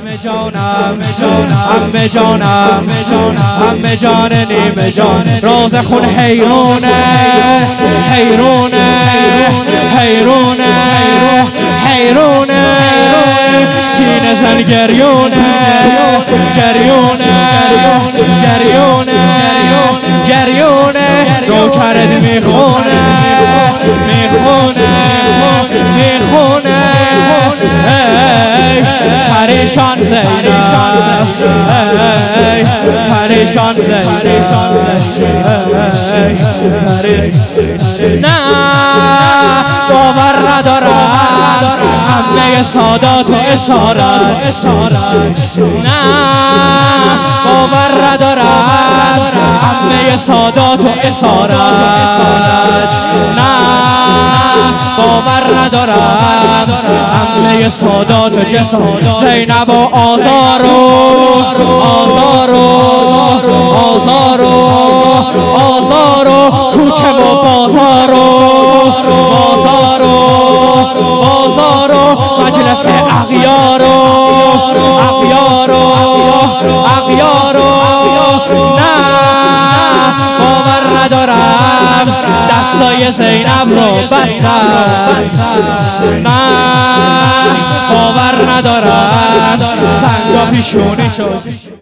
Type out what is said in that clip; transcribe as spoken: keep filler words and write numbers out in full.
جانم عمه جانم عمه جان نیمه جان روز خون حیرونه حیرونه حیرونه حیرونه سینه زن گریونه گریونه گریونه گریونه نوکرت میخونه میخونه میخونه پریشان زینب پریشان زینب نه باور ندارم همه سادات و اسارت نه باور ندارم همه سادات و اسارت نه باور ندارم همه سادات و جسارت زینب و آزار و آزار و آزار و آزار و کوچه و بازار و بازار و بازار و مجلس اغیار و اغیار و اغیار و نه باور ندارم دستای زینب رو بستم نه باور ندارم سنگا پیشونی شد